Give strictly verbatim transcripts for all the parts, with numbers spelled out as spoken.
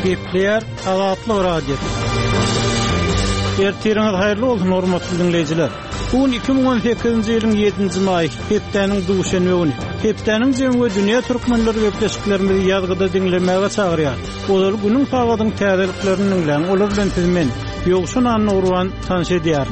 Gepler Azatlyk radiosu. Ertiriniz hayırlı olsun hormatly dinleyijiler. Bugün iki bin on sekizinji ýylyň ýedinji maý, hepdeniň duşanby güni. Hepdeniň jemgy dünýä türkmenleri gepleşiklerimizi ýazgyda dinlemäge çagyrýar. Olar günüň saгаtyň täzeliklerini dinleň, olar bilen sizmen ýogşun anny urwan tanış edýär.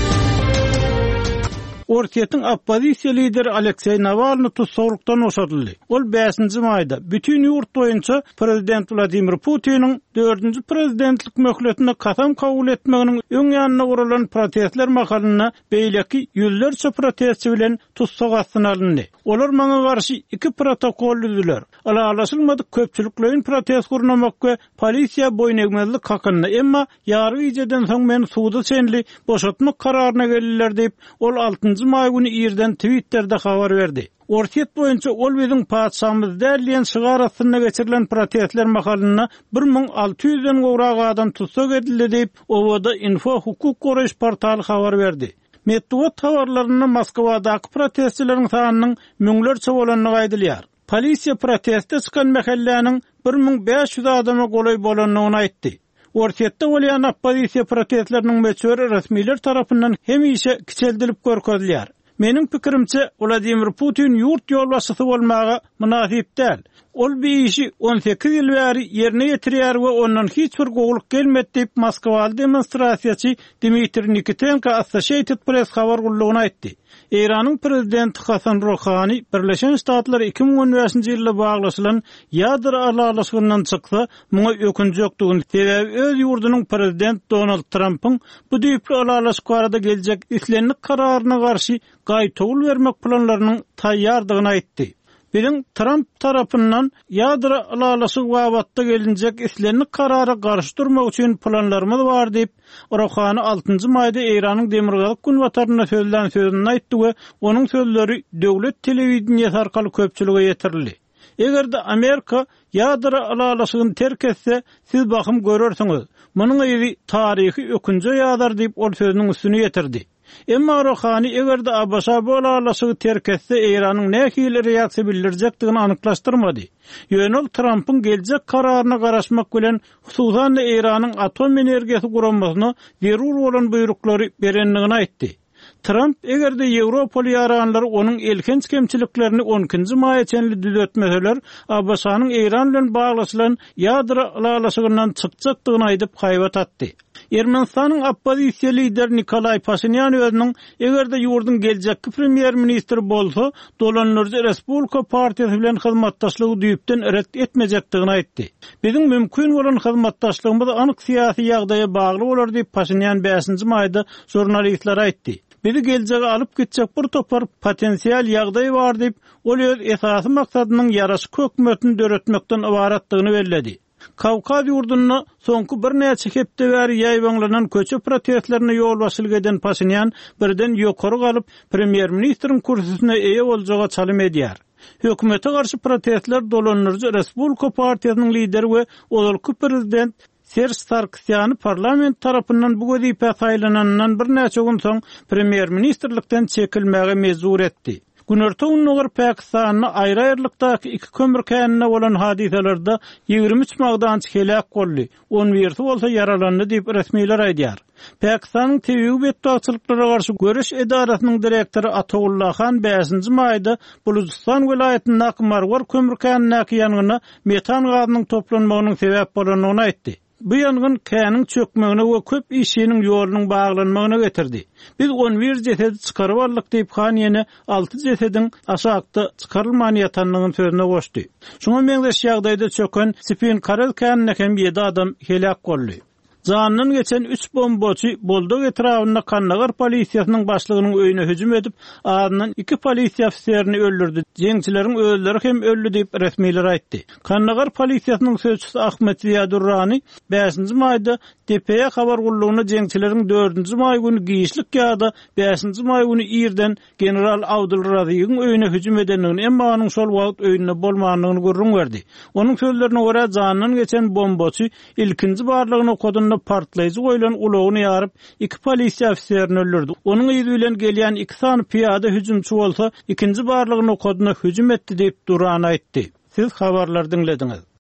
Ortiýetiň oppozisiýa lideri Aleksey Navalny tutsagylykdan boşadyldy. Ol beşinji maýda bütün ýurt boýunça prezident Vladimir Putiniň dördünji prezidentlik möhletine kasam kabul etmeginiň öň ýanyna guralan protestler makalyna beýleki ýüzlerçe protestçi bilen tutsak astyna alyndy. Olar maňa garşy iki protokol düzdiler. Alalaşylmadyk köpçüliklerin protest gurnamak we polisiýa boýnegmezlik hakyna, emma ýary ýeden soň men suwda senli boşatmak kararyna geldiler diýip ol altıncı maý güni ýerden Twitter'de habar berdi. Ortiýet boýunça ol biziň padşahymyz därliýän şygar astyna geçirilen protestler makalyna bir ming alty ýüzden gowrak adam tutsak edildi diýip Owada Info hukuk goraýyş portaly habar berdi. Medeniýet habarlaryna Moskwadaky protestçileriň sanynyň müňlerçe bolanyny gaýdylýar. Polisiýa protestde çykan mahalläniň bir ming beş ýüz adama golay bolanyny aýtdy. Ortiýetde bolýan oppozisiýa protestleriniň meçhur resmiler tarapyndan hemişe kiçeldilip görkezilýär. Mening pikirimçe Vladimir Putin ýurt ýolbaşçysy bolmagy münasip däl. Ol bir işi on sekiz ýyl bäri ýerine ýetirýär we ondan hiç bir gowluk gelmedi diýip Moskwaly demonstrasiýaçy Dmitri Nikitenko Associated Press habar gullugyna aýtdy. Iranyň prezidenti Hasan Rouhani Birleşen Ştatlar iki bin on beşinji ýylda baglaşylan ýadro alalaşygyndan çyksa, muňa ökünji ýokdugyny, sebäbi öz ýurdunyň prezident Donald Trumpyň bu diýipli alalaşyk barada geljek islenlik kararyna garşy gaýtowul bermek planlarynyň taýýardygyny aýtdy. Bilen Trump tarapyndan ýadro alalaşyk wagtda gelinjek islenlik karara garşy durmak üçin planlarymyz bar diýip Rouhani altıncı maýda Iranyň demirgalyk günwataryna söýlen sözüni aýtdy we onuň sözleri döwlet telewizionyasy arkaly köpçülige ýetirildi. Egerde Amerika ýadro alalaşygyny terk etse, siz bakym görersiňiz. Munyň ýeri taryhy ökünji ýadar diýip ol sözüniň üstüne ýetirdi. Emma Rouhani egerde Abbasa bu alalaşygy terk etse, Iranyň nähili reaksiýa bildirjekdigini anyklaşdyrmady. Ýöne Trumpyň geljek kararyna garaşmak bilen hususan Iranyň atom energiýasy guranmasyna zerur bolan buýruklary berenligini aýtdy. Trump egerde Ýewropaly ýaranlary onuň elkenç kemçiliklerini on ikinji maýa çenli düzeltmeseler, Abbasanyň Iran bilen baglaşylan ýadro alalaşygyndan çykjakdygyny aýdyp haýbat atdy. Ermenistanyň oppozisiýa lideri Nikolay Pashinyan özüniň egerde ýurdun geljekki premier ministri bolsa, dolanlarca Respublika partiýasy bilen hyzmatdaşlygy düýüpden ret etmejekdigini aýtdy. Biziň mümkin bolan hyzmatdaşlygymyz anyk syýasy ýagdaýa bagly bolar diýip Pashinyan beşinji maýda jurnalistlere aýtdy. Bizi geljege alyp gitjek bir topar potensial ýagdaý bar diýip ol öz esasy maksadynyň ýaraşy hökümetini döretmekden ibaratdygyny belledi. Kawkaz ýurduna soňky bir näçe hepde bäri ýaýbanlanan köçe protestlerine ýol başylyk eden Pashinyan birden ýokary galyp premier ministriň kursyna eýe boljaga çalym edýär. Hökümete garşy protestler dolanlarca Respublika partiýasynyň lideri we olky prezident Serge Sarkisyan parlament tarapyndan bu wezipä saýlanandan bir näçe gün soň premier ministrlikden çekilmäge mezur etdi. Günertöň nogar Pakistanyň aýry-aýrylykdaky iki kömür känine bolan hadiselerde ýigirmi üç magdançy helak boldy. on birsi bolsa yaralandy diýip resmiler aýdýar. Pakistanyň tebigy betbaçylyklara garşy göreş edarasynyň direktory Atawullah Khan beşinji maýda Bulujistan welaýatynyň Marwar kömür känindäki ýangyna metan gazynyň toplanmagynyň sebäp bolanyny aýtdy. Bu ýangyn käniň çökmegine we köp işiniň ýolunyň baglanmagyna getirdi. Biz on bir jesedi çykaryp aldyk diýip Khan ýene alty jesediň aşagda çykarylman ýatanlygyny sözüne goşdy. Şoňa meňdeş ýagdaýda çöken Spin Karel känine hem ýedi adam helak boldy. Janyny geçen üç bombaçy Boldog etrawyna Kannagar polisiýasynyň başlygynyň öýüne hüjüm edip, aryndan iki polisiýa ofiserini öldürdi. Jeňçileriň özleri hem öldü diýip resmiler aýtdy. Kannagar polisiýasynyň sözçüsü Ahmet Ziyadurrani beşinji maýda D P A habar gullugyna jeňçileriň dördünji maý güni giýişlik ýa-da beşinji maý güni ýerden general Abdul Raziýyň öýüne hüjüm edenligini, emma onuň şol wagt öýünde bolmanyny görrüň berdi. Onuň sözlerine görä janyny geçen bombaçy ilkinji barlygyny okodyna partlaýjy goýulan ulagyny ýaryp iki polisiýa ofiserini öldürdi. Onuň ýyzy bilen gelýän iki sany piyada hüjümçi bolsa, ikinji barlygyny okodyna hüjüm etdi diýip Duran aýtdy. Siz habarlar dinlediňiz.